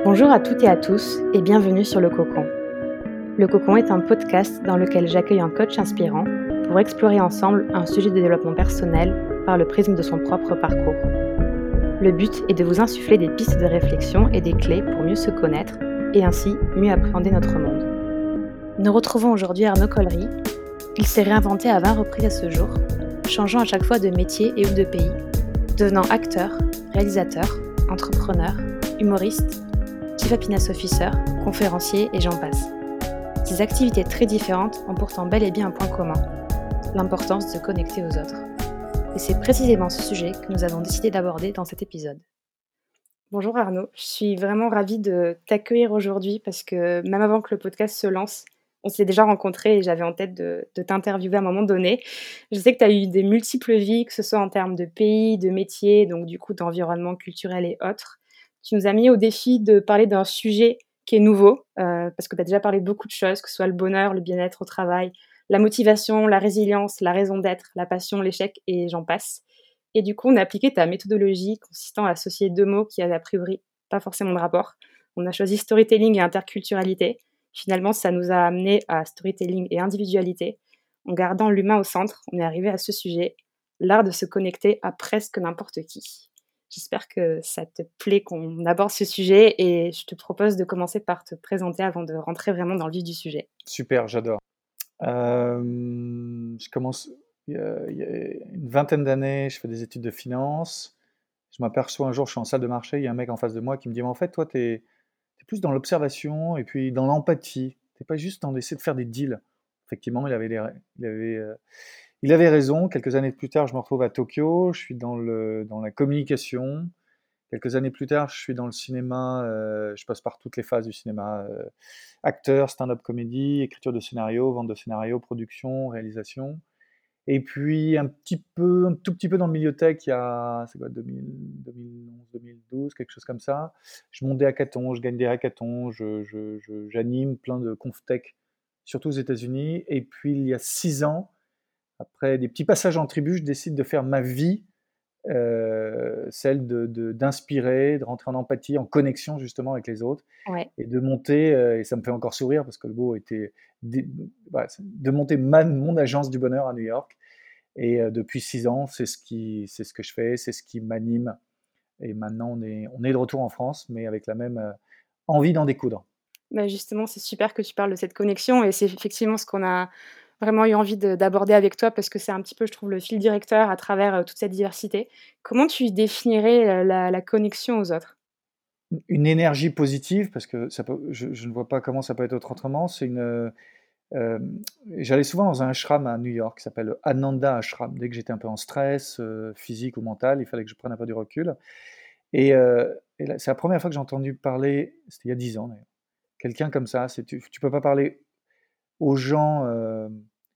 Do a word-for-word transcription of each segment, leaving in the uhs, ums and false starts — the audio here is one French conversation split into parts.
Bonjour à toutes et à tous et bienvenue sur Le Cocon. Le Cocon est un podcast dans lequel j'accueille un coach inspirant pour explorer ensemble un sujet de développement personnel par le prisme de son propre parcours. Le but est de vous insuffler des pistes de réflexion et des clés pour mieux se connaître et ainsi mieux appréhender notre monde. Nous retrouvons aujourd'hui Arnaud Collery. Il s'est réinventé à vingt reprises à ce jour, changeant à chaque fois de métier et ou de pays, devenant acteur, réalisateur, entrepreneur, humoriste, Chief Happiness Officer, conférencier et j'en passe. Ces activités très différentes ont pourtant bel et bien un point commun, l'importance de se connecter aux autres. Et c'est précisément ce sujet que nous avons décidé d'aborder dans cet épisode. Bonjour Arnaud, je suis vraiment ravie de t'accueillir aujourd'hui parce que même avant que le podcast se lance, on s'est déjà rencontrés et j'avais en tête de, de t'interviewer à un moment donné. Je sais que tu as eu des multiples vies, que ce soit en termes de pays, de métiers, donc du coup d'environnement culturel et autres. Tu nous as mis au défi de parler d'un sujet qui est nouveau, euh, parce que tu as déjà parlé de beaucoup de choses, que ce soit le bonheur, le bien-être au travail, la motivation, la résilience, la raison d'être, la passion, l'échec et j'en passe. Et du coup, on a appliqué ta méthodologie consistant à associer deux mots qui avaient a priori pas forcément de rapport. On a choisi storytelling et interculturalité. Finalement, ça nous a amené à storytelling et individualité. En gardant l'humain au centre, on est arrivé à ce sujet, l'art de se connecter à presque n'importe qui. J'espère que ça te plaît qu'on aborde ce sujet et je te propose de commencer par te présenter avant de rentrer vraiment dans le vif du sujet. Super, j'adore. Euh, je commence il y a, il y a une vingtaine d'années, je fais des études de finance. Je m'aperçois un jour, je suis en salle de marché, il y a un mec en face de moi qui me dit, mais en fait, toi, tu es plus dans l'observation et puis dans l'empathie. Tu n'es pas juste en essayer de faire des deals. Effectivement, il avait, les- il avait, euh, il avait raison. Quelques années plus tard, je me retrouve à Tokyo, je suis dans le, dans la communication. Quelques années plus tard, je suis dans le cinéma, euh, je passe par toutes les phases du cinéma. euh, acteur, stand-up comédie, écriture de scénario, vente de scénario, production, réalisation. Et puis un petit peu, un tout petit peu dans le milieu tech, il y a, c'est quoi, deux mille, deux mille onze, deux mille douze, quelque chose comme ça. Je monte des hackathons, je gagne des hackathons, je, je- je- j'anime plein de conf tech, surtout aux États-Unis. Et puis il y a six ans, après des petits passages en tribu, je décide de faire ma vie, euh, celle de, de- d'inspirer, de rentrer en empathie, en connexion justement avec les autres Ouais. et de monter, euh, et ça me fait encore sourire parce que le mot était dé- voilà, c'est de monter ma- mon agence du bonheur à New York. Et euh, depuis six ans, c'est ce qui, c'est ce que je fais, c'est ce qui m'anime. Et maintenant, on est, on est de retour en France, mais avec la même euh, envie d'en découdre. Bah, justement, c'est super que tu parles de cette connexion et c'est effectivement ce qu'on a vraiment eu envie de d'aborder avec toi parce que c'est un petit peu, je trouve, le fil directeur à travers, heu, toute cette diversité. Comment tu définirais, heu, la la connexion aux autres? Une énergie positive, parce que ça peut, je, je ne vois pas comment ça peut être autrement. C'est une, euh, euh, j'allais souvent dans un ashram à New York qui s'appelle Ananda Ashram. Dès que j'étais un peu en stress, euh, physique ou mental, il fallait que je prenne un peu du recul. Et, euh, et là, c'est la première fois que j'ai entendu parler, c'était il y a dix ans d'ailleurs, quelqu'un comme ça. C'est, tu, tu peux pas parler aux gens euh,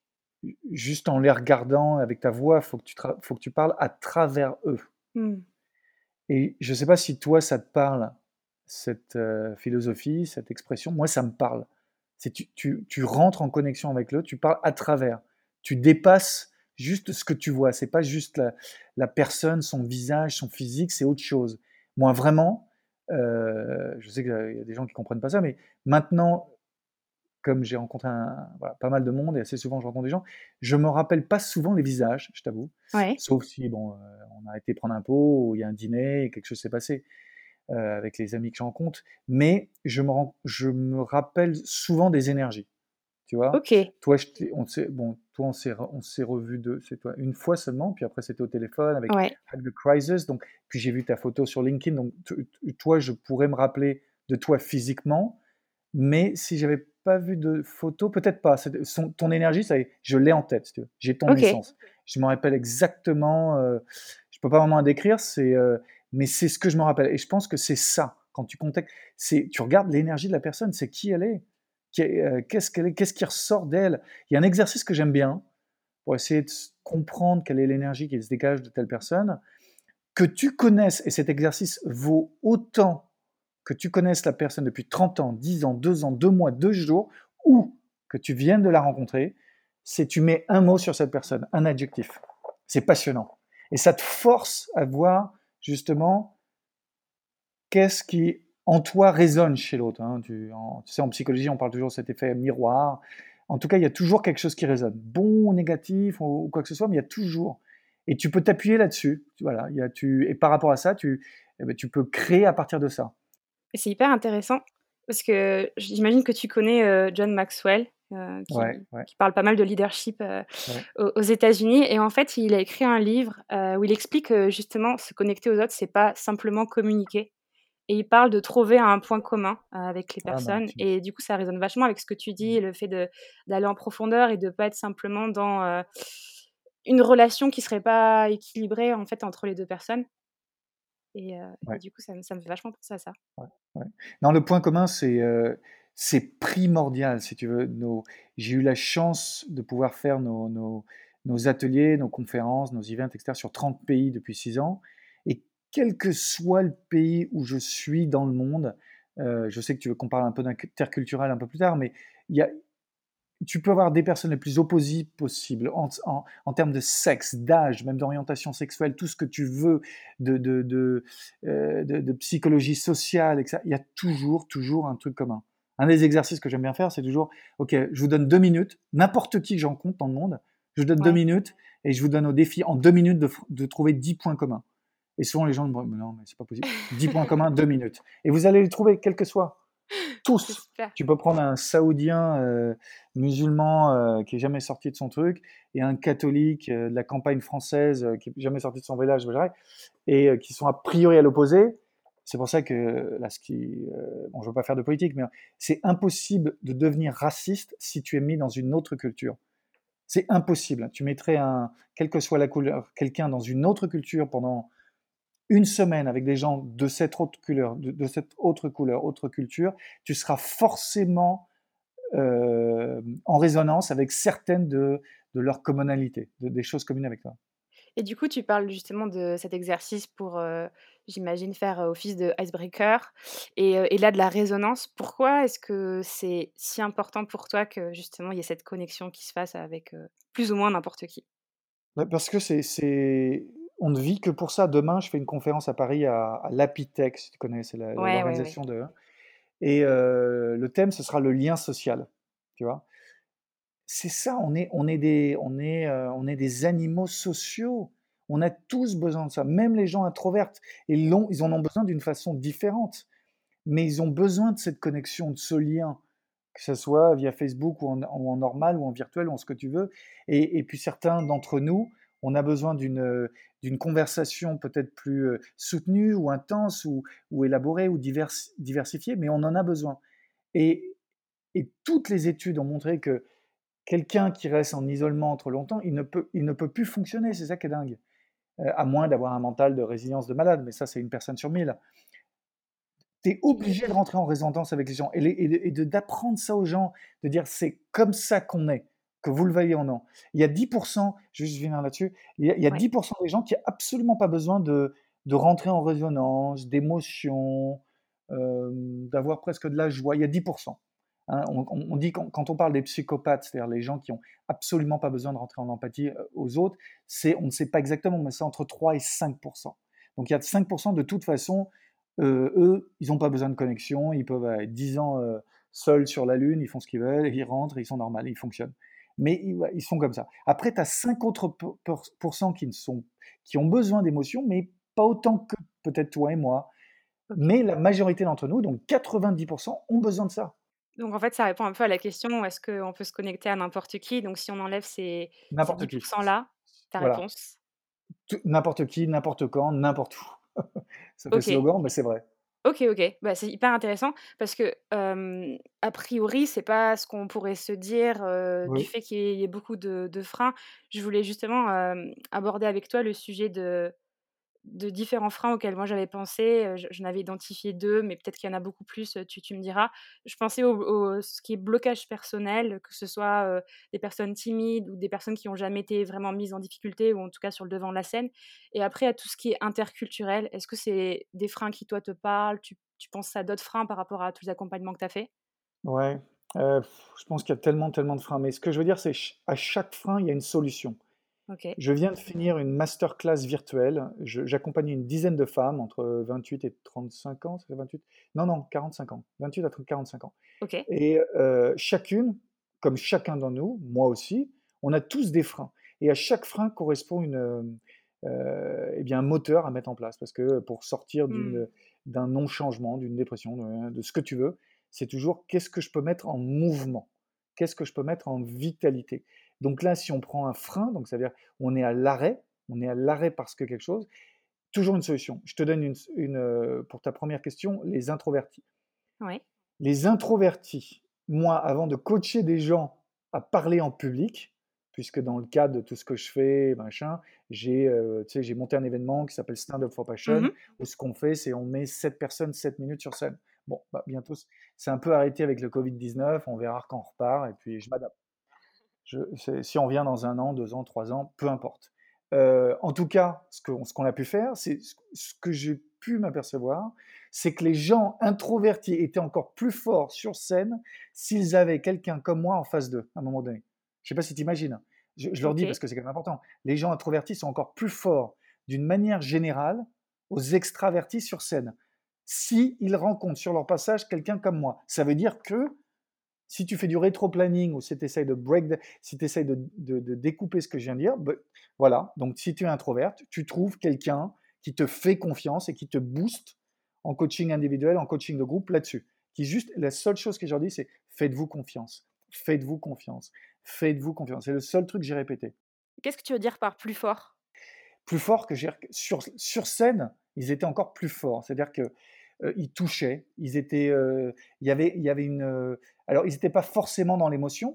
juste en les regardant avec ta voix, faut que tu, tra- faut que tu parles à travers eux. Mmh. Et je ne sais pas si toi, ça te parle, cette euh, philosophie, cette expression. Moi, ça me parle. C'est tu, tu, tu rentres en connexion avec l'autre, tu parles à travers. Tu dépasses juste ce que tu vois. C'est pas juste la, la personne, son visage, son physique, c'est autre chose. Moi, vraiment, euh, je sais qu'il y a des gens qui comprennent pas ça, mais maintenant, comme j'ai rencontré un- voilà, pas mal de monde et assez souvent je rencontre des gens, je me rappelle pas souvent les visages, je t'avoue. Ouais. Sauf si bon, euh, on a été prendre un pot, ou il y a un dîner, et quelque chose s'est passé euh, avec les amis que je rencontre. Mais je me, rends- je me rappelle souvent des énergies, tu vois. OK. Toi, je t'ai- on s'est, bon, toi, on s'est, re- on s'est revu de, c'est toi, une fois seulement, puis après c'était au téléphone avec Ouais. Hack the Crisis. Donc, puis j'ai vu ta photo sur LinkedIn. Donc, t- t- toi, je pourrais me rappeler de toi physiquement, mais si j'avais pas vu de photo, peut-être pas. C'est- son- ton énergie, ça y est, je l'ai en tête, si tu veux. J'ai ton OK. essence. Je me rappelle exactement. Euh, je peux pas vraiment la décrire, c'est, euh, mais c'est ce que je me rappelle. Et je pense que c'est ça. Quand tu contactes, c'est, tu regardes l'énergie de la personne, c'est qui elle est, Qui est, euh, qu'est-ce qu'elle est, qu'est-ce qui ressort d'elle. Il y a un exercice que j'aime bien pour essayer de s- comprendre quelle est l'énergie qui se dégage de telle personne, que tu connaisses. Et cet exercice vaut autant que tu connaisses la personne depuis trente ans, dix ans, deux ans, deux mois, deux jours, ou que tu viennes de la rencontrer, c'est tu mets un mot sur cette personne, un adjectif. C'est passionnant. Et ça te force à voir justement qu'est-ce qui en toi résonne chez l'autre, hein. Tu en tu sais, en psychologie, on parle toujours de cet effet miroir. En tout cas, il y a toujours quelque chose qui résonne, bon ou négatif ou ou quoi que ce soit, mais il y a toujours et tu peux t'appuyer là-dessus. Tu voilà, il y a tu et par rapport à ça, tu et beh, tu peux créer à partir de ça. Et c'est hyper intéressant parce que j'imagine que tu connais, heu, John Maxwell, heu, Ouais, qui ouais, qui parle pas mal de leadership, heu, ouais. aux aux États-Unis et en fait, il a écrit un livre, heu, où il explique que justement se connecter aux autres, c'est pas simplement communiquer et il parle de trouver un point commun, heu, avec les Ah bah, personnes tu et du coup, ça résonne vachement avec ce que tu dis, le fait de d'aller en profondeur et de pas être simplement dans, heu, une relation qui serait pas équilibrée, en fait, entre les deux personnes et heu et ouais. du coup, ça me ça me fait vachement penser à ça. Ouais, ouais. Non, le point commun, c'est, heu, c'est primordial si tu veux. Nos J'ai eu la chance de pouvoir faire nos nos nos ateliers, nos conférences, nos events et cetera sur trente pays depuis six ans et quel que soit le pays où je suis dans le monde, heu, je sais que tu veux qu'on parle un peu d'interculturel un peu plus tard, mais il y a tu peux avoir des personnes les plus opposées possibles en en en termes de sexe, d'âge, même d'orientation sexuelle, tout ce que tu veux, de de de, heu, de de psychologie sociale et cetera. Il y a toujours, toujours un truc commun. Un des exercices que j'aime bien faire, c'est toujours: «OK, je vous donne deux minutes, n'importe qui que je rencontre dans le monde, je vous donne deux Ouais. minutes et je vous donne au défi en deux minutes de f de trouver dix points communs». Et souvent les gens me disent: «Mais non, mais c'est pas possible». dix points communs, deux minutes et vous allez les trouver quels que soient. C'est Tous. super. Tu peux prendre un saoudien, heu, musulman, heu, qui est jamais sorti de son truc et un catholique, heu, de la campagne française, heu, qui est jamais sorti de son village, et heu, qui sont a priori à l'opposé. C'est pour ça que là, ce qui, heu, bon, je veux pas faire de politique, mais c'est impossible de devenir raciste si tu es mis dans une autre culture. C'est impossible. Tu mettrais un quelle que soit la couleur, quelqu'un dans une autre culture pendant une semaine avec des gens de cette autre couleur, de, de cette autre couleur, autre culture, tu seras forcément euh, en résonance avec certaines de, de leurs commonalités, de- des choses communes avec toi. Et du coup, tu parles justement de cet exercice pour, heu, j'imagine faire, heu, office de icebreaker et heu et là de la résonance. Pourquoi est-ce que c'est si important pour toi que justement il y ait cette connexion qui se fasse avec, heu, plus ou moins n'importe qui? Bah, parce que c'est, c'est, on ne vit que pour ça. Demain, je fais une conférence à Paris à, à l'Apitech, si tu connais, c'est la- la- Ouais, ouais, ouais. l'organisation de. Et euh, le thème, ce sera le lien social. Tu vois, c'est ça, on est on est des on est, heu, on est des animaux sociaux. On a tous besoin de ça, même les gens introvertes. Ils l'ont ils en ont besoin d'une façon différente, mais ils ont besoin de cette connexion, de ce lien, que ça soit via Facebook ou en ou en normal ou en virtuel ou en ce que tu veux et et puis certains d'entre nous, on a besoin d'une, heu, d'une conversation peut-être plus, heu, soutenue ou intense ou ou élaborée ou divers diversifiée, mais on en a besoin et et toutes les études ont montré que quelqu'un qui reste en isolement trop longtemps, il ne peut, il ne peut plus fonctionner, c'est ça qui est dingue. Euh, à moins d'avoir un mental de résilience de malade, mais ça, c'est une personne sur mille. Tu es obligé de rentrer en résonance avec les gens et, les- et de- et de- d'apprendre ça aux gens, de dire c'est comme ça qu'on est, que vous le veuillez ou non. Il y a dix pour cent, je vais juste finir là-dessus, il y a, il y a Ouais. dix pour cent des gens qui n'ont absolument pas besoin de, de rentrer en résonance, d'émotions, euh, d'avoir presque de la joie. Il y a dix pour cent. Hein, on, on- on dit quand, quand on parle des psychopathes, c'est-à-dire les gens qui ont absolument pas besoin de rentrer en empathie euh, aux autres, c'est, on ne sait pas exactement, mais c'est entre trois et cinq pour cent. Donc il y a cinq pour cent de toute façon, euh, eux, ils n'ont pas besoin de connexion, ils peuvent être dix ans euh, seuls sur la Lune, ils font ce qu'ils veulent, ils rentrent, ils sont normaux, ils fonctionnent. Mais ils, ouais, ils sont comme ça. Après, tu as cinq autres pour- pour- pourcents qui, ne sont, qui ont besoin d'émotions, mais pas autant que peut-être toi et moi. OK. Mais la majorité d'entre nous, donc quatre-vingt-dix pour cent, ont besoin de ça. Donc en fait, ça répond un peu à la question, est-ce qu'on peut se connecter à n'importe qui? Donc si on enlève ces ces N'importe dix qui. là, ta Voilà. réponse? Tout- N'importe qui, n'importe quand, n'importe où. Ça fait OK. slogan, mais c'est vrai. OK, OK. Bah, c'est hyper intéressant parce que, hem, a priori, c'est pas ce qu'on pourrait se dire, heu, du Oui. fait qu'il y ait il y ait beaucoup de de freins. Je voulais justement, hem, aborder avec toi le sujet de de différents freins auxquels moi j'avais pensé, heu, je j'en avais identifié deux, mais peut-être qu'il y en a beaucoup plus, heu, tu tu me diras. Je pensais au au ce qui est blocage personnel, que ce soit, heu, des personnes timides ou des personnes qui ont jamais été vraiment mises en difficulté ou en tout cas sur le devant de la scène et après à tout ce qui est interculturel. Est-ce que c'est des freins qui toi te parlent? Tu tu penses à d'autres freins par rapport à tous les accompagnements que tu as faits? Ouais. Euh, pff, je pense qu'il y a tellement, tellement de freins. Mais ce que je veux dire, c'est ch- à chaque frein, il y a une solution. OK. Je viens de finir une masterclass virtuelle. Je- J'accompagnais une dizaine de femmes entre vingt-huit et trente-cinq ans. Ça fait vingt-huit? Non, non, quarante-cinq ans. vingt-huit à quarante-cinq ans. OK. Et euh, chacune, comme chacun d'entre nous, moi aussi, on a tous des freins. Et à chaque frein correspond une, euh, euh, eh bien, un moteur à mettre en place. Parce que pour sortir Mmh. d'une, d'un non-changement, d'une dépression, de, de ce que tu veux, c'est toujours qu'est-ce que je peux mettre en mouvement? Qu'est-ce que je peux mettre en vitalité? Donc là, si on prend un frein, donc ça veut dire on est à l'arrêt, on est à l'arrêt parce que quelque chose, toujours une solution. Je te donne une, une, euh, pour ta première question, les introvertis. Ouais. Les introvertis, moi, avant de coacher des gens à parler en public, puisque dans le cadre de tout ce que je fais, machin, j'ai euh, tu sais, j'ai monté un événement qui s'appelle Stand Up for Passion, Mmh. où ce qu'on fait, c'est on met sept personnes, sept minutes sur scène. Bon, bah, bientôt, c'est un peu arrêté avec le covid dix-neuf, on verra quand on repart, et puis je m'adapte. Je, si on revient dans un an, deux ans, trois ans, peu importe. Euh, en tout cas, ce qu'on ce qu'on a pu faire, c'est ce que j'ai pu m'apercevoir, c'est que les gens introvertis étaient encore plus forts sur scène s'ils avaient quelqu'un comme moi en face d'eux, à un moment donné. Je ne sais pas si tu imagines. Je, je leur dis parce OK. que c'est quand même important. Les gens introvertis sont encore plus forts d'une manière générale aux extravertis sur scène. S'ils rencontrent sur leur passage quelqu'un comme moi, ça veut dire que si tu fais du rétro-planning ou si tu essayes de break, the- si tu essayes de, de- de découper ce que je viens de dire, ben, voilà. Donc, si tu es introverte, tu trouves quelqu'un qui te fait confiance et qui te booste en coaching individuel, en coaching de groupe là-dessus. Qui juste, la seule chose que je leur dis, c'est faites-vous confiance. Faites-vous confiance. Faites-vous confiance. C'est le seul truc que j'ai répété. Qu'est-ce que tu veux dire par plus fort? Plus fort que j'ai sur, sur scène, ils étaient encore plus forts. C'est-à-dire que euh, ils touchaient, ils étaient, euh, il y avait, il y avait une. euh, alors, ils n'étaient pas forcément dans l'émotion,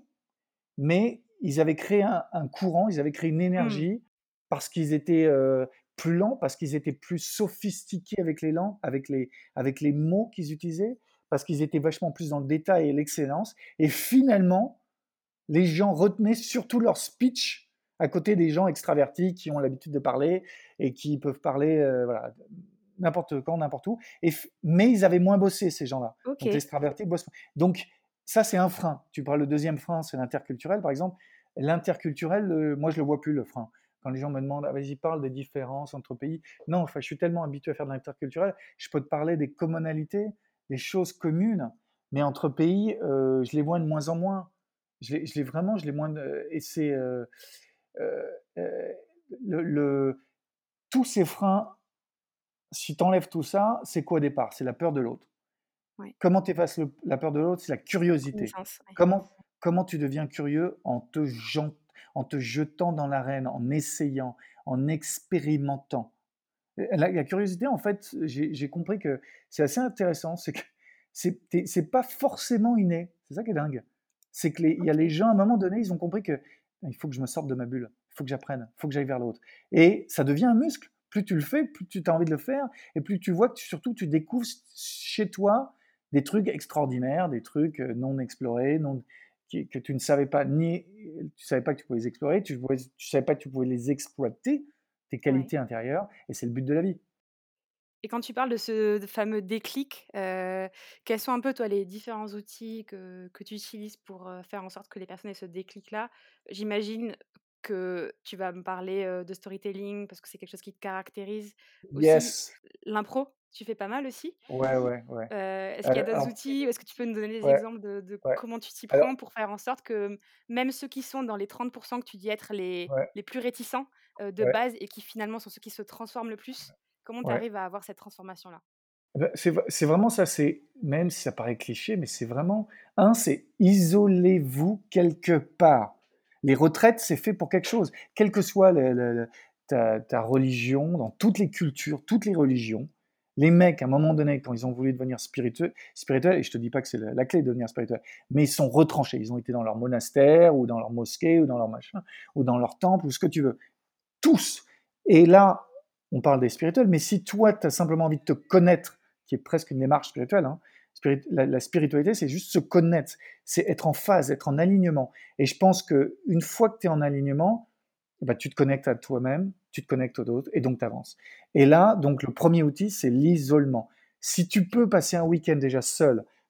mais ils avaient créé un, un courant, ils avaient créé une Mmh. énergie parce qu'ils étaient euh, plus lents, parce qu'ils étaient plus sophistiqués avec les langues, avec les, avec les mots qu'ils utilisaient, parce qu'ils étaient vachement plus dans le détail et l'excellence. Et finalement, les gens retenaient surtout leur speech à côté des gens extravertis qui ont l'habitude de parler et qui peuvent parler euh, voilà, n'importe quand, n'importe où. Et, mais ils avaient moins bossé, ces gens-là. Donc OK. l'extraverti bosse. Donc ça, c'est un frein. Tu parles, le deuxième frein, c'est l'interculturel, par exemple. L'interculturel, euh, moi, je le vois plus, le frein. Quand les gens me demandent, ah, vas-y, parle des différences entre pays. Non, enfin, je suis tellement habitué à faire de l'interculturel, je peux te parler des commonalités, des choses communes, mais entre pays, euh, je les vois de moins en moins. Je l'ai, je l'ai vraiment, je l'ai moins. De- et c'est euh, euh, euh, le, le- tous ces freins. Si tu enlèves tout ça, c'est quoi au départ? C'est la peur de l'autre. Ouais. Comment tu effaces le- la peur de l'autre? C'est la curiosité. Connaissance, ouais. Comment, comment tu deviens curieux en te, jen- en te jetant dans l'arène, en essayant, en expérimentant. La, la curiosité, en fait, j'ai j'ai compris que c'est assez intéressant. C'est que c'est t'es- c'est pas forcément inné. C'est ça qui est dingue. C'est que les- il y a les OK. gens, à un moment donné, ils ont compris que il faut que je me sorte de ma bulle. Il faut que j'apprenne. Il faut que j'aille vers l'autre. Et ça devient un muscle. Plus tu le fais, plus tu as envie de le faire. Et plus tu vois que tu- surtout tu découvres chez toi des trucs extraordinaires, des trucs euh, non explorés, non, qui- que tu ne savais pas ni tu savais pas que tu pouvais les explorer, tu ne savais pas que tu pouvais les exploiter, tes Ouais. qualités intérieures, et c'est le but de la vie. Et quand tu parles de ce fameux déclic, heu, quels sont un peu, toi, les différents outils que que tu utilises pour, heu, faire en sorte que les personnes aient ce déclic-là? J'imagine que tu vas me parler, heu, de storytelling parce que c'est quelque chose qui te caractérise. Aussi, Yes, l'impro, tu fais pas mal aussi? ouais, ouais, ouais. Heu, est-ce qu'il y a Euh, d'autres alors, outils? Ou est-ce que tu peux nous donner des ouais, exemples de de ouais. comment tu t'y Alors, prends pour faire en sorte que, même ceux qui sont dans les trente que tu dis être les ouais, les plus réticents, heu, de ouais, base et qui finalement sont ceux qui se transforment le plus, comment tu ouais. arrives à avoir cette transformation-là? Bah, c'est v c'est vraiment ça, c'est même si ça paraît cliché, mais c'est vraiment un, c'est isolez-vous quelque part. Les retraites, c'est fait pour quelque chose. Quelle que soit le le le ta ta religion, dans toutes les cultures, toutes les religions, les mecs, à un moment donné, quand ils ont voulu devenir spiritueux spirituels, et je te dis pas que c'est la la clé de devenir spirituel, mais ils sont retranchés. Ils ont été dans leur monastère ou dans leur mosquée ou dans leur machin, ou dans leur temple ou ce que tu veux. Tous. Et là, on parle des spirituels, mais si toi, tu as simplement envie de te connaître, qui est presque une démarche spirituelle, hein, spirit- la, la spiritualité, c'est juste se connaître, c'est être en phase, être en alignement. Et je pense qu'une fois que tu es en alignement, bah, tu te connectes à toi-même, tu te connectes aux autres, et donc tu avances. Et là, donc le premier outil, c'est l'isolement. Si tu peux passer un week-end déjà seul,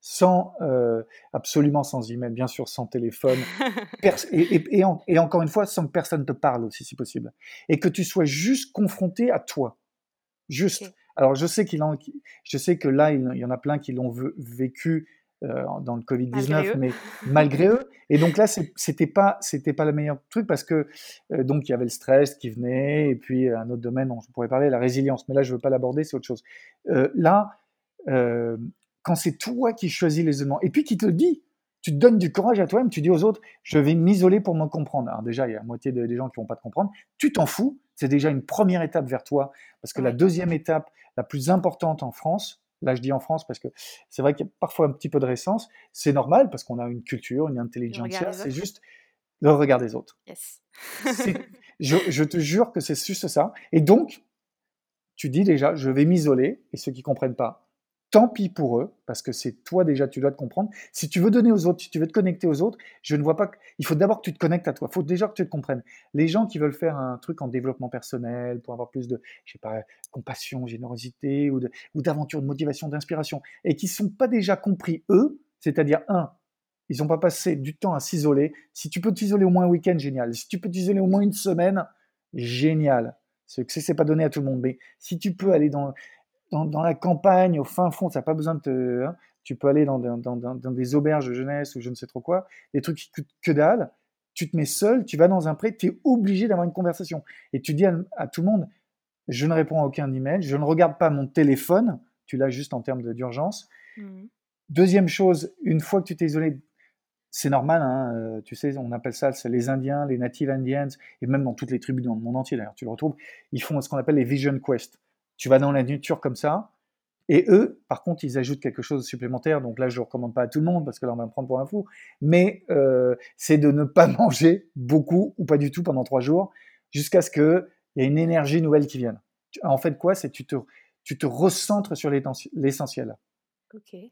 sans, heu, absolument sans email, bien sûr, sans téléphone, pers et et et en et encore une fois, sans que personne te parle aussi, si possible. Et que tu sois juste confronté à toi, juste. OK. Alors je sais qu'il en qui je sais que là, il il y en a plein qui l'ont ve vécu, heu, dans le covid Malgré dix-neuf, eux. mais malgré eux et donc là, c'est c'était pas c'était pas le meilleur truc parce que, heu, donc il y avait le stress qui venait et puis un autre domaine dont je pourrais parler, la résilience, mais là, je veux pas l'aborder, c'est autre chose. Heu, là, heu, quand c'est toi qui choisis les éléments et puis qui te dit, tu te donnes du courage à toi-même, tu dis aux autres: «Je vais m'isoler pour me comprendre». Alors déjà, il y a la moitié de des gens qui vont pas te comprendre. Tu t'en fous, c'est déjà une première étape vers toi parce que la Ouais, deuxième étape, la plus importante en France, là je dis en France parce que c'est vrai qu'il y a parfois un petit peu de récence, c'est normal parce qu'on a une culture, une le regard intelligentsia, des c'est autres. juste le regard des autres. Yes. C'est je je te jure que c'est juste ça et donc tu dis déjà: «Je vais m'isoler» et ceux qui comprennent pas, tant pis pour eux, parce que c'est toi déjà, tu dois te comprendre. Si tu veux donner aux autres, si tu veux te connecter aux autres, je ne vois pas q il faut d'abord que tu te connectes à toi. Il faut déjà que tu te comprennes. Les gens qui veulent faire un truc en développement personnel pour avoir plus de, je sais pas, compassion, générosité ou de ou d'aventure, de motivation, d'inspiration et qui sont pas déjà compris eux, c'est-à-dire un, ils ont pas passé du temps à s'isoler. Si tu peux t'isoler au moins un week-end, génial. Si tu peux t'isoler au moins une semaine, génial. C'est que c'est pas donné à tout le monde, mais si tu peux Mmh. aller dans dans dans la campagne, au fin fond, tu as pas besoin de te hein, tu peux aller dans dans dans dans dans des auberges de jeunesse ou je ne sais trop quoi, des trucs qui coûtent que dalle. Tu te mets seul, tu vas dans un pré, tu es obligé d'avoir une conversation et tu dis à à tout le monde: «Je ne réponds à aucun email, je ne regarde pas mon téléphone», tu l'as juste en termes de d'urgence. Mmh. Deuxième chose, une fois que tu t'es isolé, c'est normal, hein, heu, tu sais, on appelle ça, c'est les Indiens, les native Indians et même dans toutes les tribus dans le monde entier d'ailleurs, tu le retrouves, ils font ce qu'on appelle les vision quests. Tu vas dans la nature comme ça et eux, par contre, ils ajoutent quelque chose de supplémentaire, donc là, je ne recommande pas à tout le monde parce que là, on va me prendre pour un fou, mais heu, c'est de ne pas manger beaucoup ou pas du tout pendant trois jours jusqu'à ce qu'il y ait une énergie nouvelle qui vienne. Tu en fait quoi? C'est tu te tu te recentres sur l'étention l'essentiel. OK.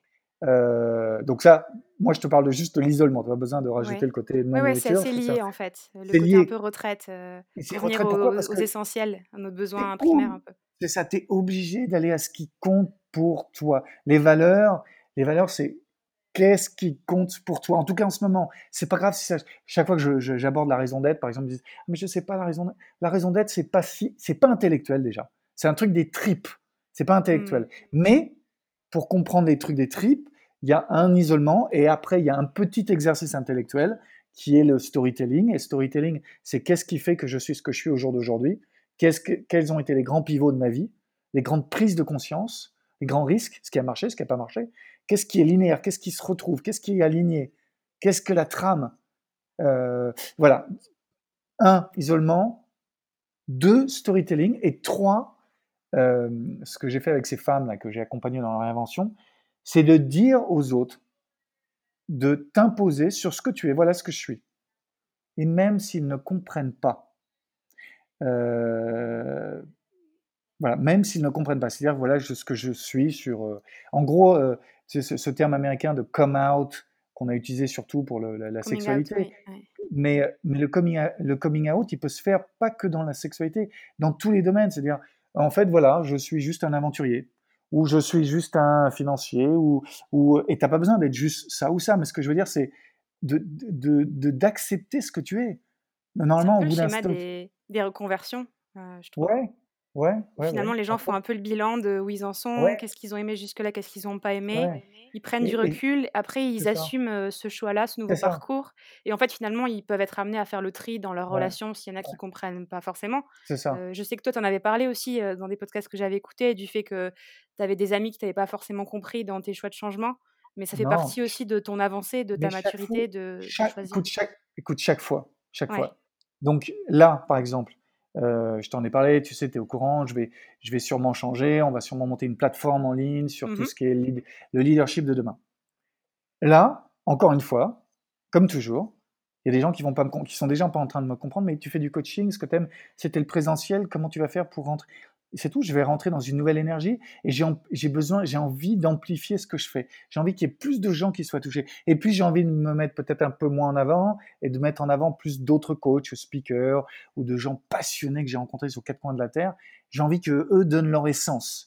Heu, donc ça, moi, je te parle de juste de l'isolement, tu as pas besoin de rajouter Ouais. le côté Ouais, ouais, c'est non-nourriture, assez parce que ça lié en fait, le c'est côté un peu lié retraite, heu, et c'est revenir retrait. Pourquoi? aux Parce aux que essentiels, à nos tu besoins es primaires ob un peu. c'est ça, tu es obligé d'aller à ce qui compte pour toi. Les valeurs les valeurs, c'est qu'est-ce qui compte pour toi? En tout cas, en ce moment, c'est pas grave si ça chaque fois que je je j'aborde la raison d'être, par exemple, ils disent: «Ah, «Mais je sais pas la raison d'être». La raison d'être, c'est pas si c'est pas intellectuel déjà. C'est un truc des tripes, c'est pas Mmh. intellectuel. Mais pour comprendre les trucs des tripes, il y a un isolement et après il y a un petit exercice intellectuel qui est le storytelling et storytelling, c'est qu'est-ce qui fait que je suis ce que je suis au jour d'aujourd'hui? Qu'est-ce que quels ont été les grands pivots de ma vie? Les grandes prises de conscience, les grands risques, ce qui a marché, ce qui a pas marché? Qu'est-ce qui est linéaire? Qu'est-ce qui se retrouve? Qu'est-ce qui est aligné? Qu'est-ce que la trame? Heu, voilà. un isolement, deux storytelling et trois hem, ce que j'ai fait avec ces femmes-là que j'ai accompagnées dans leur réinvention, c'est de dire aux autres, de t'imposer sur ce que tu es. Voilà ce que je suis et même s'ils ne comprennent pas, heu, voilà, même s'ils ne comprennent pas, c'est-à-dire voilà je ce que je suis sur, heu en gros, heu, c'est ce ce terme américain de come out qu'on a utilisé surtout pour le la la Coming out, sexualité. oui, ouais. Mais, heu, mais le coming a le coming out, il peut se faire pas que dans la sexualité, dans tous les domaines. C'est-à-dire, en fait, voilà, je suis juste un aventurier ou je suis juste un financier ou ou et tu as pas besoin d'être juste ça ou ça. Mais ce que je veux dire, c'est de de de d'accepter ce que tu es. C'est un Normalement, au peu le bout d'un schéma stop des des reconversions, heu, je trouve. ouais, ouais, Où ouais, finalement ouais, les gens entre font un autres. peu le bilan de où ils en sont, Ouais, qu'est-ce qu'ils ont aimé jusque-là, qu'est-ce qu'ils ont pas aimé. ouais Ils prennent du et et recul, après c'est ils ça, assument, heu, ce choix-là, ce c'est nouveau ça, parcours et en fait finalement ils peuvent être amenés à faire le tri dans leurs ouais, relations s'il y en a ouais, qui comprennent pas forcément. c'est ça. Heu, je sais que toi tu en avais parlé aussi, heu, dans des podcasts que j'avais écoutés du fait que tu avais des amis qui t'avaient pas forcément compris dans tes choix de changement, mais ça fait Non, partie aussi de ton avancée, de mais ta chaque fois maturité de de chaque choisir. écoute, chaque écoute, chaque fois, chaque Ouais. fois. Donc là, par exemple, heu, je t'en ai parlé, tu sais, tu es au courant, je vais je vais sûrement changer, on va sûrement monter une plateforme en ligne sur tout Mmh. ce qui est lead le leadership de demain. Là, encore une fois, comme toujours, il y a des gens qui vont pas me com qui sont déjà pas en train de me comprendre: «Mais tu fais du coaching, ce que tu aimes, c'était le présentiel, comment tu vas faire pour rentrer?» C'est tout, je vais rentrer dans une nouvelle énergie et j'ai am j'ai besoin j'ai envie d'amplifier ce que je fais. J'ai envie qu'il y ait plus de gens qui soient touchés et puis j'ai envie de me mettre peut-être un peu moins en avant et de mettre en avant plus d'autres coachs, speakers ou de gens passionnés que j'ai rencontrés sur quatre coins de la terre. J'ai envie qu'eux donnent leur essence.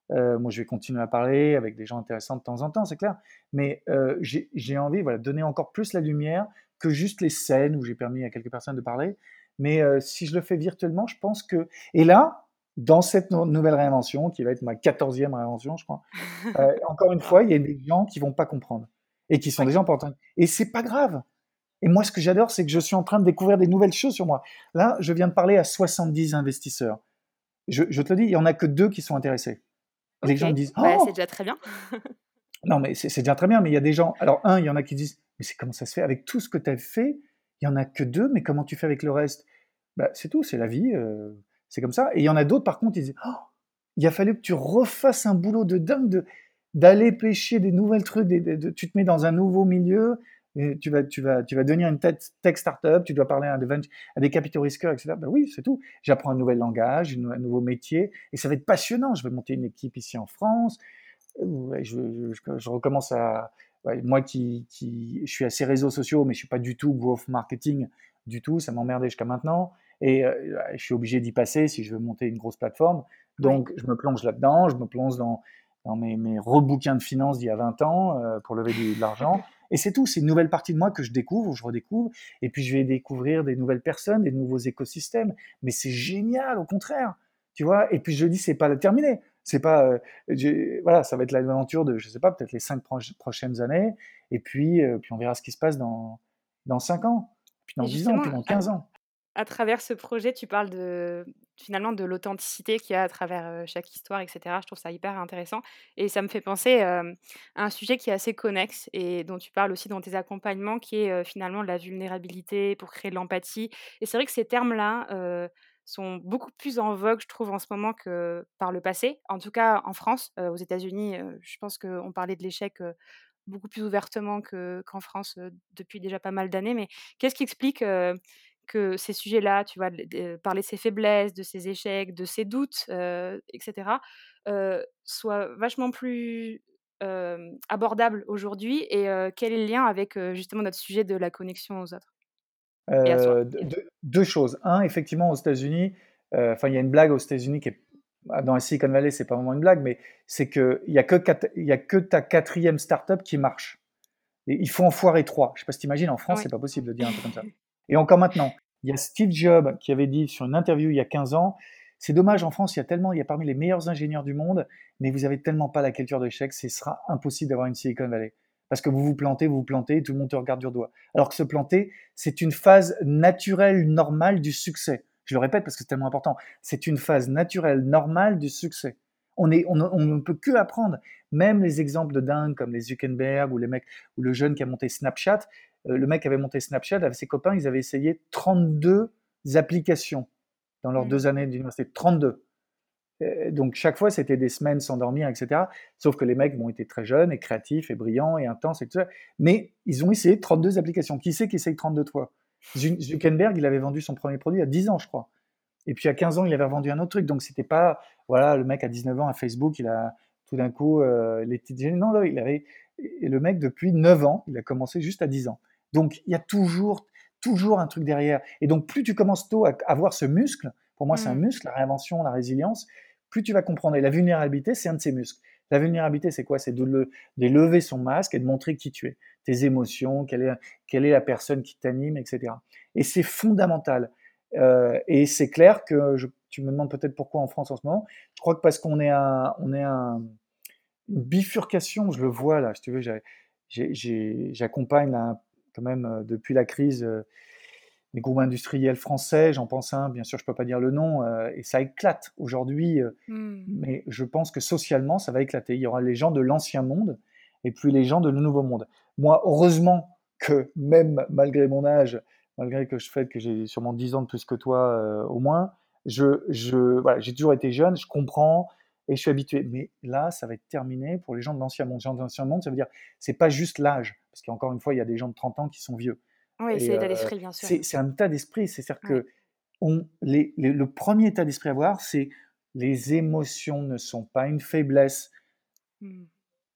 Heu, moi, je vais continuer à parler avec des gens intéressants de temps en temps, c'est clair. Mais heu, j'ai j'ai envie, voilà, de donner encore plus la lumière que juste les scènes où j'ai permis à quelques personnes de parler. Mais heu, si je le fais virtuellement, je pense que et là, dans cette nou nouvelle réinvention, qui va être ma quatorzième réinvention, je crois, heu, encore une Waouh! fois, il y a des gens qui vont pas comprendre et qui sont Ouais. des gens importants et c'est pas grave. Et moi, ce que j'adore, c'est que je suis en train de découvrir des nouvelles choses sur moi. Là, je viens de parler à soixante-dix investisseurs. Je je te le dis, il y en a que deux qui sont intéressés. Et les OK, gens me disent: bah, c'est «Oh!» déjà très bien. Non, mais c'est c'est déjà très bien, mais il y a des gens alors un, il y en a qui disent: «Mais c'est comment ça se fait? Avec tout ce que tu as fait, il y en a que deux, mais comment tu fais avec le reste?» Bah, c'est tout, c'est la vie, heu, c'est comme ça. Et il y en a d'autres, par contre, ils disent: «Oh! Il a fallu que tu refasses un boulot de dingue de d'aller pêcher des nouvelles trucs, des des de tu te mets dans un nouveau milieu, et tu vas tu vas tu vas devenir une tech tech startup, tu dois parler à des venture à des capitaux risqueurs et cetera». Bah oui, c'est tout. J'apprends un nouvel langage, une un nouveau métier et ça va être passionnant. Je vais monter une équipe ici en France. Ouais, je, je, je- je recommence à. Ouais, moi qui, qui. Je suis assez réseaux sociaux, mais je suis pas du tout growth marketing, du tout. Ça m'emmerdait jusqu'à maintenant. Et euh, je suis obligé d'y passer si je veux monter une grosse plateforme. Ouais. Donc, je me plonge là-dedans. Je me plonge dans, dans mes, mes rebouquins de finances d'il y a vingt ans euh, pour lever du- de l'argent. Et c'est tout. C'est une nouvelle partie de moi que je découvre, je redécouvre. Et puis, je vais découvrir des nouvelles personnes, des nouveaux écosystèmes. Mais c'est génial, au contraire. Tu vois. Et puis, je dis, c'est pas terminé. C'est pas, euh, j'ai- voilà, ça va être l'aventure de, je sais pas, peut-être les cinq proche- prochaines années, et puis, euh, puis on verra ce qui se passe dans, dans cinq ans, puis Et dans dix ans, justement, puis dans à quinze ans. à travers ce projet, tu parles de finalement de l'authenticité qu'il y a à travers, heu, chaque histoire et cetera. Je trouve ça hyper intéressant et ça me fait penser, hem, à un sujet qui est assez connexe et dont tu parles aussi dans tes accompagnements qui est, heu, finalement la vulnérabilité pour créer de l'empathie et c'est vrai que ces termes-là, heu, sont beaucoup plus en vogue, je trouve, en ce moment que par le passé. En tout cas en France, heu, aux États-Unis, heu, je pense qu'on parlait de l'échec, heu, beaucoup plus ouvertement que qu'en France, heu, depuis déjà pas mal d'années. Mais qu'est-ce qui explique, heu, que ces sujets-là, tu vois, de de parler de ses faiblesses, de ses échecs, de ses doutes, heu, et cetera, heu, soient vachement plus, hem, abordables aujourd'hui et heu, quel est le lien avec, heu, justement notre sujet de la connexion aux autres et à soi? Euh, de- de- deux choses. Un, effectivement, aux États-Unis, euh, enfin, il y a une blague aux États-Unis qui est, ah, dans la Silicon Valley, c'est pas vraiment une blague, mais c'est qu'il y a que quatre- il y a que ta quatrième startup qui marche. Et il faut en foirer trois. Je sais pas si t'imagines, en France, Ouais. c'est pas possible de dire un truc comme ça. Et encore maintenant, il y a Steve Jobs qui avait dit sur une interview il y a quinze ans, c'est dommage, en France, il y a tellement, il y a parmi les meilleurs ingénieurs du monde, mais vous avez tellement pas la culture de l'échec, ce sera impossible d'avoir une Silicon Valley. Parce que vous vous plantez, vous vous plantez, et tout le monde te regarde du doigt. Alors que se planter, c'est une phase naturelle, normale du succès. Je le répète parce que c'est tellement important. C'est une phase naturelle, normale du succès. On, est, on, on ne peut que apprendre. Même les exemples de dingue comme les Zuckerberg ou les mecs ou le jeune qui a monté Snapchat, euh, le mec avait monté Snapchat avec ses copains, ils avaient essayé trente-deux applications dans leurs Mmh. deux années d'université. trente-deux. Euh, Donc chaque fois, c'était des semaines sans dormir, et cetera. Sauf que les mecs bon, étaient très jeunes et créatifs et brillants et intenses et tout ça. Mais ils ont essayé trente-deux applications. Qui c'est qui essaye trente-deux fois? Zuckerberg, il avait vendu son premier produit à dix ans, je crois. Et puis à quinze ans, il avait revendu un autre truc. Donc c'était pas, voilà, le mec à dix-neuf ans à Facebook, il a tout d'un coup euh, les petites. Non, là, il avait. Et le mec, depuis neuf ans, il a commencé juste à dix ans. Donc il y a toujours, toujours un truc derrière. Et donc plus tu commences tôt à avoir ce muscle, pour moi c'est un Mmh. muscle, la réinvention, la résilience, plus tu vas comprendre. Et la vulnérabilité, c'est un de ces muscles. La vulnérabilité, c'est quoi? C'est de, le, de lever son masque et de montrer qui tu es, tes émotions, quelle est, quelle est la personne qui t'anime, et cetera. Et c'est fondamental. Euh, et c'est clair que je, tu me demandes peut-être pourquoi en France en ce moment. Je crois que parce qu'on est un, on est un, une bifurcation, je le vois là, si tu veux, j'ai- j'ai- j'ai- j'accompagne là, quand même euh, depuis la crise euh, les groupes industriels français, j'en pense un, bien sûr je peux pas dire le nom, euh, et ça éclate aujourd'hui, euh, Mmh. mais je pense que socialement ça va éclater. Il y aura les gens de l'ancien monde et puis les gens de le nouveau monde. Moi, heureusement que même malgré mon âge, malgré que je fais que j'ai sûrement dix ans de plus que toi euh, au moins, je, je, voilà, j'ai toujours été jeune, je comprends et je suis habitué. Mais là, ça va être terminé pour les gens de l'ancien monde. Les gens de l'ancien monde, ça veut dire c'est pas juste l'âge, parce qu'encore une fois, il y a des gens de trente ans qui sont vieux. Oui, Et c'est l'état euh, d'esprit, bien sûr. c'est c'est un état d'esprit, c'est-à-dire Ouais. que on, les, les- le premier état d'esprit à avoir, c'est les émotions ne sont pas une faiblesse. Mmh.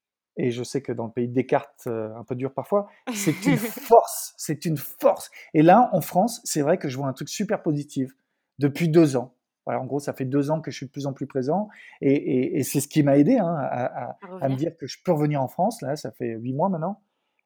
Et je sais que dans le pays de Descartes, euh, un peu dur parfois, c'est une force, c'est une force. Et là, en France, c'est vrai que je vois un truc super positif depuis deux ans. voilà, en gros, ça fait deux ans que je suis de plus en plus présent et et et c'est ce qui m'a aidé, hein, à à À à me revenir? dire que je peux revenir en France. Là, ça fait huit mois maintenant,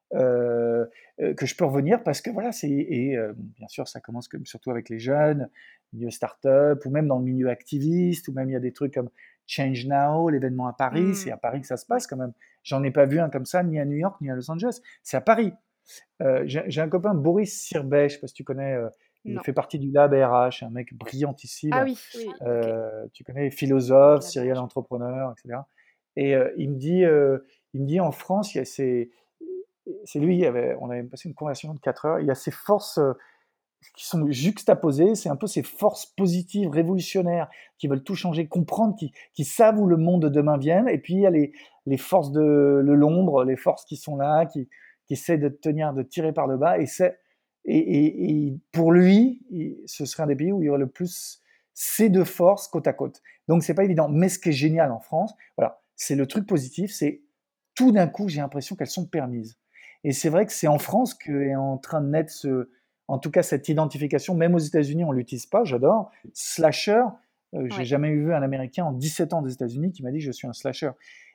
heu heu, que je peux revenir parce que voilà, c'est et heu, bien sûr, ça commence comme surtout avec les jeunes, milieu start-up ou même dans le milieu activiste ou même il y a des trucs comme Change Now, l'événement à Paris, c'est Mmh. à Paris que ça se Ouais. passe quand même. J'en ai pas vu un comme ça ni à New York ni à Los Angeles, c'est à Paris. Heu, j'ai j'ai un copain, Boris Sirbet, je sais pas si tu connais, heu, il Non. fait partie du Lab R H, un mec Ah brillantissime, oui, oui, oui, OK. heu, tu connais, Le philosophe, serial labérage, ouais. entrepreneur, et cetera et heu, il me dit, heu, il me dit: «En France, il y a ces» c'est lui, il y avait on avait passé une conversation de quatre heures, il y a ces forces, heu, qui sont juxtaposées, c'est un peu ces forces positives, révolutionnaires, qui veulent tout changer, comprendre, qui qui savent où le monde de demain vienne et puis il y a les les forces de le l'ombre, les forces qui sont là, qui qui essaient de te tenir, de tirer par le bas et c'est et et et pour lui, il ce serait un des pays où il y aurait le plus ces deux forces côte à côte. Donc c'est pas évident, mais ce qui est génial en France, voilà, c'est le truc positif, c'est tout d'un coup, j'ai l'impression qu'elles sont permises et c'est vrai que c'est en OK. France qu'est en train de naître ce en tout cas cette identification, même aux États-Unis, on l'utilise pas, j'adore. Slasher, heu, j'ai Ouais. jamais vu un Américain en dix-sept ans aux États-Unis qui m'a dit: «Je suis un slasher»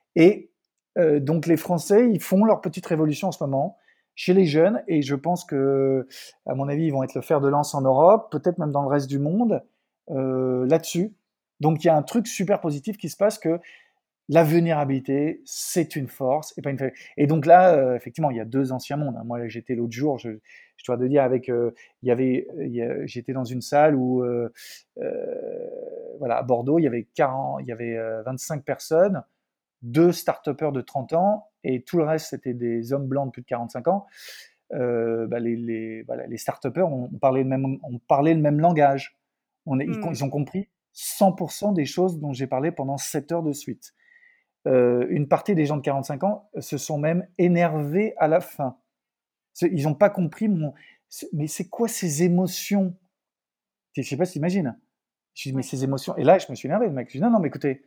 et heu, donc les Français, ils font leur petite révolution en ce moment, chez les jeunes et je pense qu'à mon avis, ils vont être le fer de lance en Europe, peut-être même dans le reste du monde, heu, là-dessus. Donc il y a un truc super positif qui se passe que la vulnérabilité, c'est une force et pas une faiblesse. Et donc là, heu, effectivement, il y a deux anciens mondes, hein. Moi, là, j'étais l'autre jour, je je dois te dire avec, heu, il y avait, il y a j'étais dans une salle où, heu heu, voilà, à Bordeaux, il y avait quarante il y avait, heu, vingt-cinq personnes, deux start-upers de trente ans et tout le reste, c'était des hommes blancs de plus de quarante-cinq ans. Heu, bah, les les voilà, les start-upers, on on parlait le même on parlait le même langage. On est ils Mmh. ils ont compris cent pour cent des choses dont j'ai parlé pendant sept heures de suite. Heu, une partie des gens de quarante-cinq ans se sont même énervés à la fin. C'est ils ont pas compris mon c'est mais c'est quoi ces émotions? Je sais pas si tu imagines? Je dis: «Mais Ouais. ces émotions» et là, je me suis énervé, le mec. Je dis: «Non, non, mais écoutez,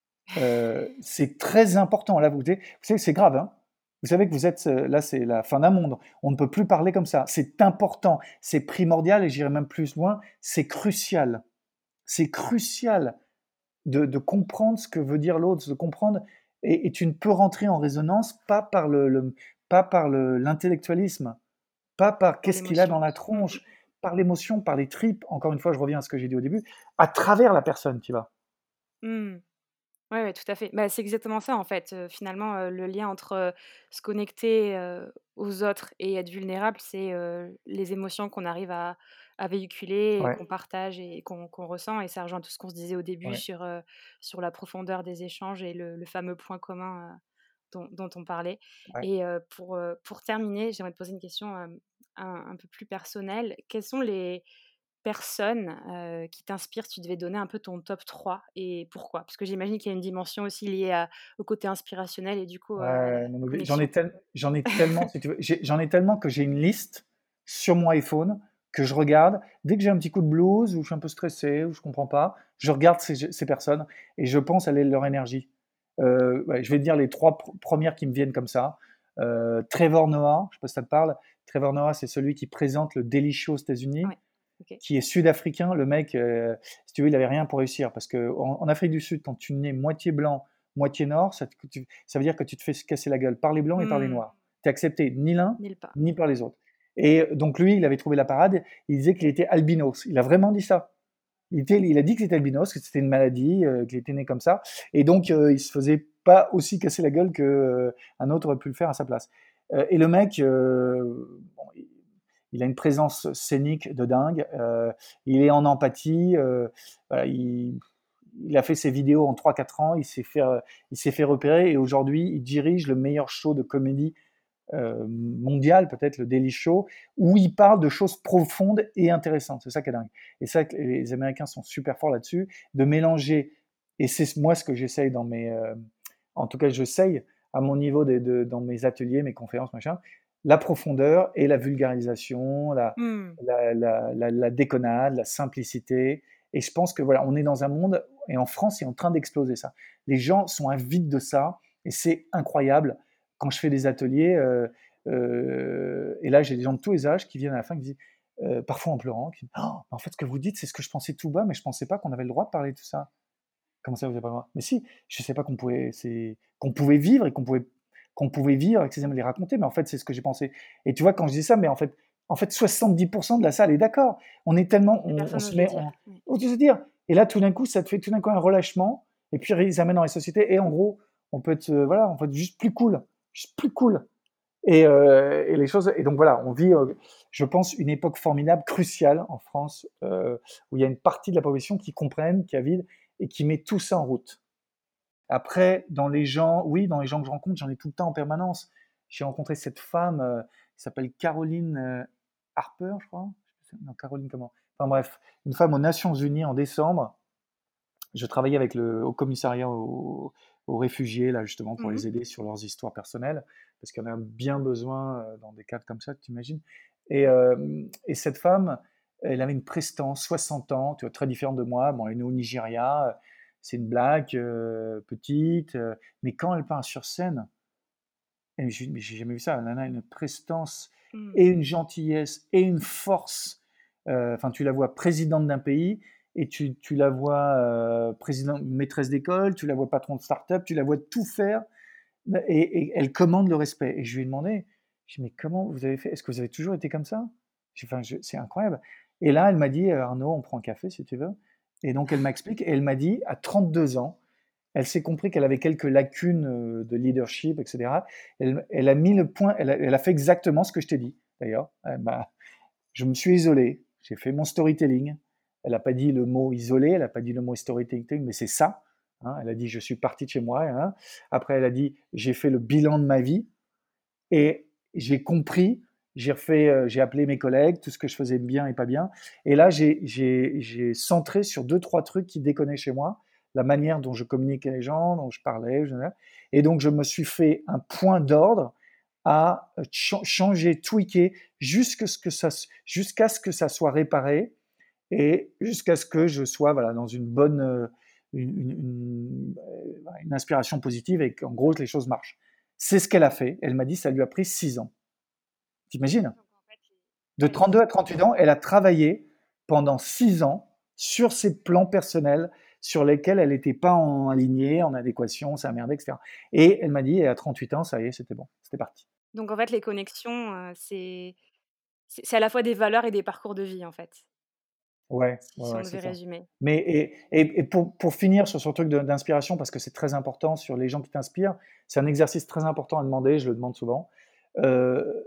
heu, c'est très important là, vous savez vous savez que c'est grave, hein? Vous savez que vous êtes, heu, là, c'est la fin d'un monde. On ne peut plus parler comme ça. C'est important, c'est primordial et j'irai même plus loin, c'est crucial. C'est crucial de de comprendre ce que veut dire l'autre, de comprendre et et tu ne peux rentrer en résonance pas par le le pas par le l'intellectualisme, pas par Par qu'est-ce qu'il a l'émotion. dans la Mmh mh. tronche, par l'émotion, par les tripes. Encore une fois, je reviens à ce que j'ai dit au début, à travers la personne, tu vois? Mmh. Ouais, ouais, tout à fait. Bah, c'est exactement ça, en fait, heu, finalement, heu, le lien entre, heu, se connecter, heu, aux autres et être vulnérable, c'est, heu, les émotions qu'on arrive à à véhiculer et Ouais, qu'on partage et qu'on qu'on ressent et ça rejoint tout ce qu'on se disait au début ouais, sur, heu, sur la profondeur des échanges et le le fameux point commun, heu, dont dont on parlait ouais. et heu, pour, heu, pour terminer, j'aimerais te poser une question, hem, un un peu plus personnelle. Quelles sont les personne, heu, qui t'inspire, si tu devais donner un peu ton top trois et pourquoi? Parce que j'imagine qu'il y a une dimension aussi liée à au côté inspirationnel et du coup, heu, à la Ouais, non, mais j'en ai connexion. tel j'en ai tellement, si tu veux, j'ai j'en ai tellement que j'ai une liste sur mon iPhone que je regarde. Dès que j'ai un petit coup de blues ou je suis un peu stressé ou je comprends pas, je regarde ces ces personnes et je pense à les leur énergie. Heu, ouais, je vais te dire les trois pr premières qui me viennent comme ça. Heu, Trevor Noah, je sais pas si ça te parle? Trevor Noah, c'est celui qui présente le Daily Show aux États-Unis, Ouais, OK. qui est sud-africain. Le mec, heu, si tu veux, il avait rien pour réussir parce qu'en en Afrique du Sud, quand tu nais moitié blanc, moitié noir, ça te tu ça veut dire que tu te fais casser la gueule par les blancs et par les Mmh. noirs. Tu es accepté ni l'un, Mille pas. ni par les autres et donc lui, il avait trouvé la parade, il disait qu'il était albinos. Il a vraiment dit ça. Il était il a dit qu'il était albinos, que c'était une maladie, heu, qu'il était né comme ça et donc heu, il se faisait pas aussi casser la gueule qu'un autre aurait pu le faire à sa place. Heu et le mec, heu, bon, il il a une présence scénique de dingue, heu, il est en empathie, heu, voilà, il il a fait ses vidéos en trois quatre ans, il s'est fait, heu, il s'est fait repérer et aujourd'hui, il dirige le meilleur show de comédie, heu, mondial, peut-être le Daily Show, où il parle de choses profondes et intéressantes. C'est ça qui est dingue et ça que les Américains sont super forts là-dessus, de mélanger et c'est moi ce que j'essaye dans mes, heu, en tout cas j'essaye à mon niveau de de dans mes ateliers, mes conférences, machin, la profondeur et la vulgarisation, la Mmh. la la la la déconnade, la simplicité et je pense que voilà, on est dans un monde et en France, c'est en train d'exploser ça. Les gens sont avides de ça et c'est incroyable. Quand je fais des ateliers, heu heu et là, j'ai des gens de tous les âges qui viennent à la fin qui disent: heu, parfois en pleurant, qui me dit: «Oh, en fait, ce que vous dites, c'est ce que je pensais tout bas, mais je pensais pas qu'on avait le droit de parler de tout ça». «Comment ça, vous avez pas le droit?» «Mais si, je sais pas qu'on pouvait c'est qu'on pouvait vivre et qu'on pouvait qu'on pouvait vivre et que ces les raconter, mais en fait, c'est ce que j'ai pensé». Et tu vois, quand je dis ça, mais en fait en fait, soixante-dix pour cent de la salle est d'accord. On est tellement Et on on personne se n'ose le met dire. on Oui. ose se dire et là, tout d'un coup, ça te fait tout d'un coup un relâchement et puis ils amènent dans les sociétés et en gros, on peut être, heu, voilà, on peut être juste plus cool, juste plus cool et heu et les choses et donc voilà, on vit, heu, je pense, une époque formidable, cruciale en France, heu, où il y a une partie de la population qui comprennent, qui a vide et qui met tout ça en route. Après, dans les gens, oui, dans les gens que je rencontre, j'en ai tout le temps en permanence. J'ai rencontré cette femme euh, qui s'appelle Caroline euh, Harper, je crois. Non, Caroline comment? Enfin bref, une femme aux Nations Unies en décembre. Je travaillais avec le au commissariat aux, aux réfugiés, là, justement, pour Mmh. les aider sur leurs histoires personnelles, parce qu'il y en a bien besoin euh, dans des cas comme ça, tu imagines. Et, euh, et cette femme, elle avait une prestance, soixante ans, tu vois, très différente de moi. Bon, elle est née au Nigeria, euh, c'est une blague, euh, petite, euh, mais quand elle parle sur scène, et j'ai mais j'ai jamais vu ça, la nana a une prestance Mmh. et une gentillesse et une force. Euh, Enfin, tu la vois présidente d'un pays et tu, tu la vois euh, président, maîtresse d'école, tu la vois patron de start-up, tu la vois tout faire et, et elle commande le respect. Et je lui ai demandé, je lui ai dit, mais comment vous avez fait? Est-ce que vous avez toujours été comme ça? J'ai dit, enfin, je- c'est incroyable. Et là, elle m'a dit, euh, Arnaud, on prend un café si tu veux. Et donc, elle m'explique et elle m'a dit, à trente-deux ans, elle s'est compris qu'elle avait quelques lacunes euh, de leadership, et cetera. Elle, elle a mis le point, elle a, elle a fait exactement ce que je t'ai dit, d'ailleurs. Elle m'a- Je me suis isolé, j'ai fait mon storytelling. Elle n'a pas dit le mot isolé, elle n'a pas dit le mot storytelling, mais c'est ça. Hein. Elle a dit je suis parti de chez moi. Hein. Après, elle a dit j'ai fait le bilan de ma vie et j'ai compris. J'ai refait, euh, j'ai appelé mes collègues, tout ce que je faisais bien et pas bien. Et là, j'ai, j'ai, j'ai centré sur deux, trois trucs qui déconnaient chez moi. La manière dont je communiquais les gens, dont je parlais. Je... Et donc, je me suis fait un point d'ordre à ch- changer, tweaker, jusqu'à ce que ça, jusqu'à ce que ça soit réparé et jusqu'à ce que je sois voilà, dans une bonne euh, une, une, une, euh, une inspiration positive et qu'en gros les choses marchent. C'est ce qu'elle a fait. Elle m'a dit ça lui a pris six ans. T'imagines? Donc en fait, De elle s'y trente-deux à est trente-huit ans, elle a travaillé pendant six ans sur ses plans personnels sur lesquels elle n'était pas en alignée, en adéquation, ça a merdé, et cetera. Et elle m'a dit, et à trente-huit ans, ça y est, c'était bon, c'était parti. donc en fait, les connexions, heu, c'est c'est c'est à la fois des valeurs et des parcours de vie, en fait, Ouais, si ouais, si on ouais, c'est devait ça. résumer. Mais et, et, et pour, pour finir sur ce truc de- d'inspiration, parce que c'est très important sur les gens qui t'inspirent, c'est un exercice très important à demander, je le demande souvent. Euh,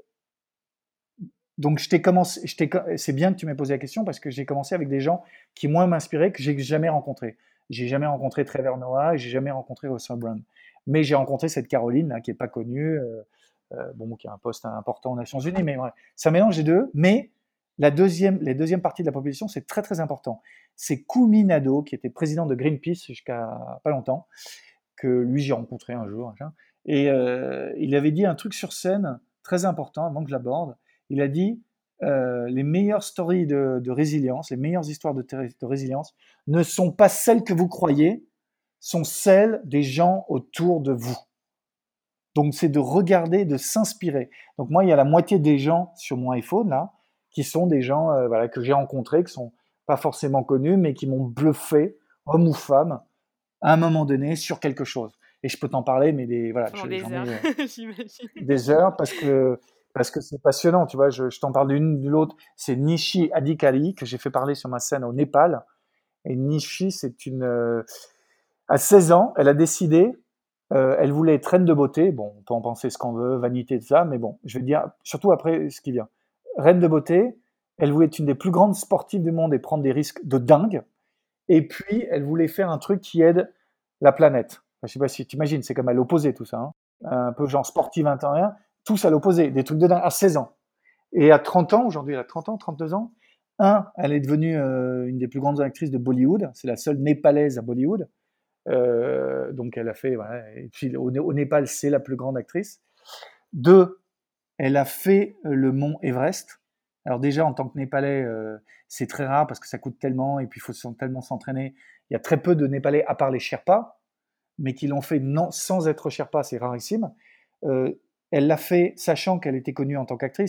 donc je t'ai commencé, je t'ai, c'est bien que tu m'aies posé la question parce que j'ai commencé avec des gens qui moins m'inspiraient que j'ai jamais rencontrés. J'ai jamais rencontré Trevor Noah, j'ai jamais rencontré Russell Brand. Mais j'ai rencontré cette Caroline là, qui est pas connue, euh, euh, bon, qui a un poste important aux Nations Unies, mais ouais, ça mélange les deux. Mais la deuxième, les deuxième partie de la proposition, c'est très très important. C'est Kumi Nado, qui était président de Greenpeace jusqu'à pas longtemps, que lui j'ai rencontré un jour, machin, et euh, il avait dit un truc sur scène très important avant que je l'aborde. Il a dit euh, les meilleures stories de, de résilience, les meilleures histoires de, de résilience ne sont pas celles que vous croyez, sont celles des gens autour de vous. Donc, c'est de regarder, de s'inspirer. Donc, moi, il y a la moitié des gens sur mon iPhone, là, qui sont des gens euh, voilà, que j'ai rencontrés, qui sont pas forcément connus, mais qui m'ont bluffé, homme ou femme, à un moment donné, sur quelque chose. Et je peux t'en parler, mais des, voilà, Pendant je- des j'en heures, ai euh, j'imagine. des heures parce que parce que c'est passionnant, tu vois. Je, je t'en parle d'une, de l'autre. C'est Nishi Adhikari que j'ai fait parler sur ma scène au Népal. Et Nishi, c'est une euh, à seize ans, elle a décidé, euh, elle voulait être reine de beauté. Bon, on peut en penser ce qu'on veut, vanité de ça, mais bon, je vais dire, surtout après ce qui vient. Reine de beauté, elle voulait être une des plus grandes sportives du monde et prendre des risques de dingue. Et puis, elle voulait faire un truc qui aide la planète. Je sais pas si tu imagines, c'est comme à l'opposé tout ça. Hein. Un peu genre sportive intérieur, tous à l'opposé, des trucs de dingue, à seize ans. Et à trente ans, aujourd'hui elle a trente ans, trente-deux ans, un, elle est devenue euh, une des plus grandes actrices de Bollywood, c'est la seule népalaise à Bollywood. Euh, donc elle a fait, voilà, et puis au, au Népal, c'est la plus grande actrice. Deux, elle a fait euh, le mont Everest. Alors déjà, en tant que Népalais, euh, c'est très rare parce que ça coûte tellement et puis il faut tellement s'entraîner. Il y a très peu de Népalais, à part les Sherpas, mais qui l'ont fait non, sans être Sherpa, c'est rarissime. Euh, elle l'a fait sachant qu'elle était connue en tant qu'actrice.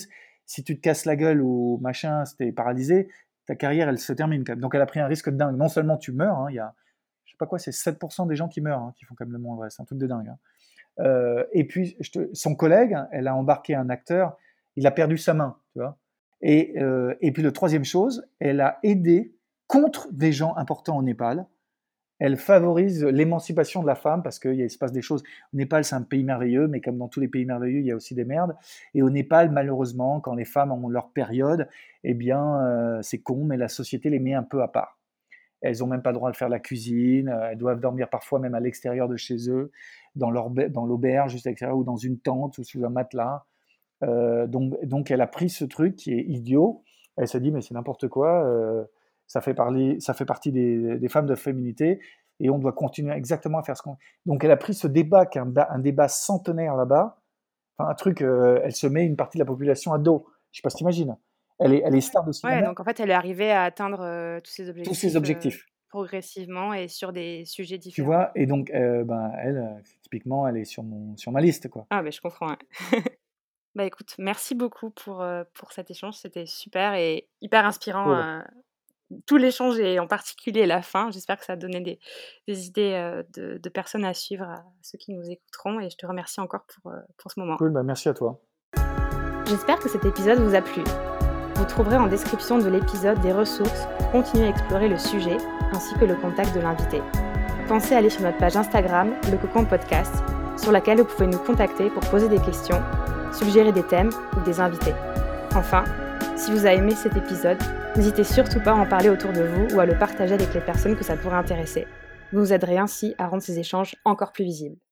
si tu te casses la gueule ou machin, si t'es paralysé, ta carrière, elle se termine quand même. Donc elle a pris un risque de dingue. Non seulement tu meurs, hein, il y a, je sais pas quoi, c'est sept pour cent des gens qui meurent, hein, qui font quand même le Mont Everest, c'est un truc de dingue. Hein. Euh, et puis, je te, son collègue, elle a embarqué un acteur, il a perdu sa main, tu vois. Et, euh, et puis, le troisième chose, elle a aidé contre des gens importants au Népal. Elle favorise l'émancipation de la femme parce qu'il se passe des choses. Au Népal, c'est un pays merveilleux, mais comme dans tous les pays merveilleux, il y a aussi des merdes. Et au Népal, malheureusement, quand les femmes ont leur période, eh bien, euh, c'est con, mais la société les met un peu à part. Elles n'ont même pas le droit de faire la cuisine, elles doivent dormir parfois même à l'extérieur de chez eux, dans, leur, dans l'auberge juste à l'extérieur, ou dans une tente ou sous un matelas. Euh, donc, donc elle a pris ce truc qui est idiot, elle s'est dit mais c'est n'importe quoi, euh, ça, fait parler, ça fait partie des, des femmes de féminité, et on doit continuer exactement à faire ce qu'on... Donc elle a pris ce débat, qui est un, un débat centenaire là-bas, enfin, un truc, euh, elle se met une partie de la population à dos, je sais pas si t'imagines. Elle est, elle est star de cinéma. Ouais, donc en fait, elle est arrivée à atteindre euh, tous ses Tous objectifs, ces euh, objectifs. progressivement et sur des sujets Tu différents. vois, et donc, euh, ben, elle, euh, typiquement, elle est sur, mon, sur ma liste, quoi. Ah, mais je comprends. Ouais. Bah écoute, merci beaucoup pour, euh, pour cet échange. C'était super et hyper inspirant. Cool. euh, tout l'échange et en particulier la fin. J'espère que ça a donné des, des idées euh, de, de personnes à suivre à ceux qui nous écouteront. Et je te remercie encore pour, euh, pour ce moment. Cool, bah merci à toi. J'espère que cet épisode vous a plu. Vous trouverez en description de l'épisode des ressources pour continuer à explorer le sujet, ainsi que le contact de l'invité. Pensez à aller sur notre page Instagram, Le Cocon Podcast, sur laquelle vous pouvez nous contacter pour poser des questions, suggérer des thèmes ou des invités. Enfin, si vous avez aimé cet épisode, n'hésitez surtout pas à en parler autour de vous ou à le partager avec les personnes que ça pourrait intéresser. Vous nous aiderez ainsi à rendre ces échanges encore plus visibles.